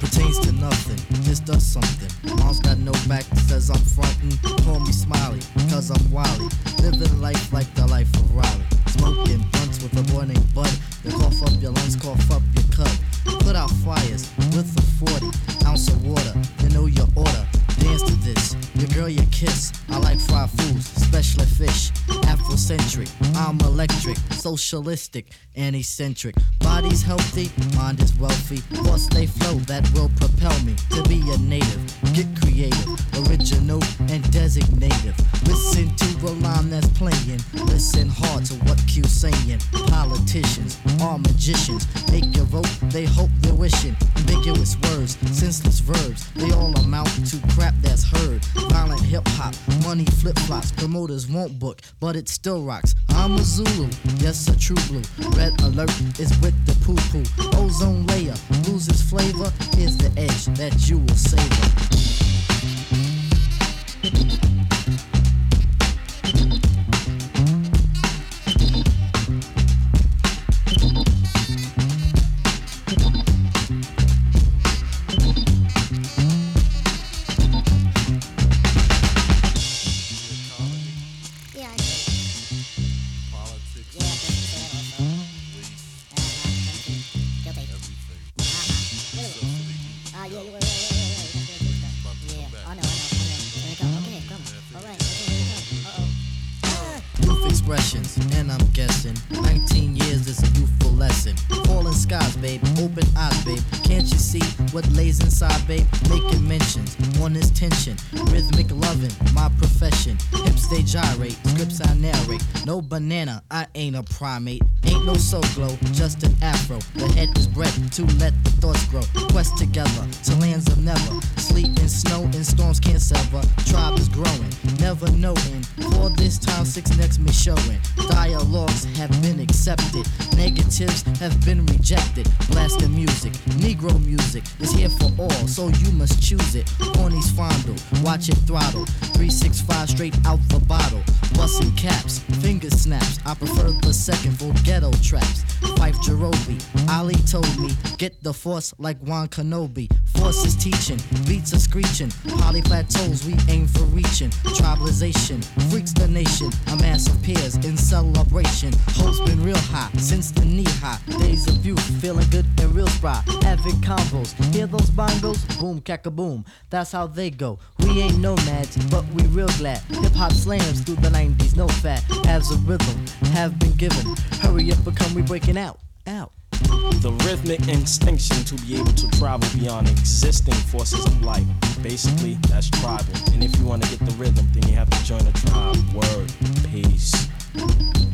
pertains to nothing, just does something. Mom's got no back, says I'm frontin'. Call me Smiley, cause I'm wily. Living life like the life of Riley. Smoking blunts with a boy named Bud. You cough up your lungs, cough up your cut. Put out fires with a 40 ounce of water. You know your order. Dance to this, your girl your kiss. I like fried foods, especially fish. Afrocentric, I'm electric, socialistic, and eccentric. Body's healthy, mind is wealthy. Thoughts they flow that will propel me to be a native. Get creative, original and designative. Listen to the line that's playing. Listen hard to what Q's saying. Politicians are magicians. Make your vote, they hope they're wishing. Ambiguous words, senseless verbs, they all amount to crap that's heard. Violent hip-hop, money flip-flops. Promoters won't book, but it still rocks. I'm a Zulu, yes a true blue. Red alert is with the poo-poo. Ozone layer loses flavor. Here's the edge that you will savor. Expressions, and I'm guessing 19 years is a youthful lesson. Falling skies, babe, open eyes, babe. Can't you see what lays inside, babe? Making mentions on this tension. Rhythmic loving, my profession. Hips they gyrate, scripts I narrate. No banana, I ain't a primate. Ain't no soul glow, just an afro. The head is bred to let the thoughts grow. Quest together to lands of never. Sleet and snow and storms can't sever. Tribe is growing, never knowing. For this time, six necks me showing. Dialogues have been accepted. Negatives have been rejected. Blasting music, Negro music is here for all, so you must choose it. Hornies fondle, watch it throttle. 365 straight out the bottle. Busting caps, finger snaps. I prefer the second for ghetto traps. Fife Jerobi, Ali told me, get the force like Juan Kenobi. Force is teaching, beats are screeching. Poly plateaus we aim for reaching. Tribalization, freaks the nation. A mass of peers in celebration. Hope's been real high since the knee high. Days of youth, feeling good and real spry. Having combos, hear those bongos? Boom, cack-a-boom, that's how they go. We ain't nomads, but we real glad. Hip-hop slams through the 90s, no fat. Has a rhythm, have been given. Hurry up, become we breaking out. The rhythmic instinction to be able to travel beyond existing forces of life. Basically, that's tribal. And if you want to get the rhythm, then you have to join a tribe. Word. Peace.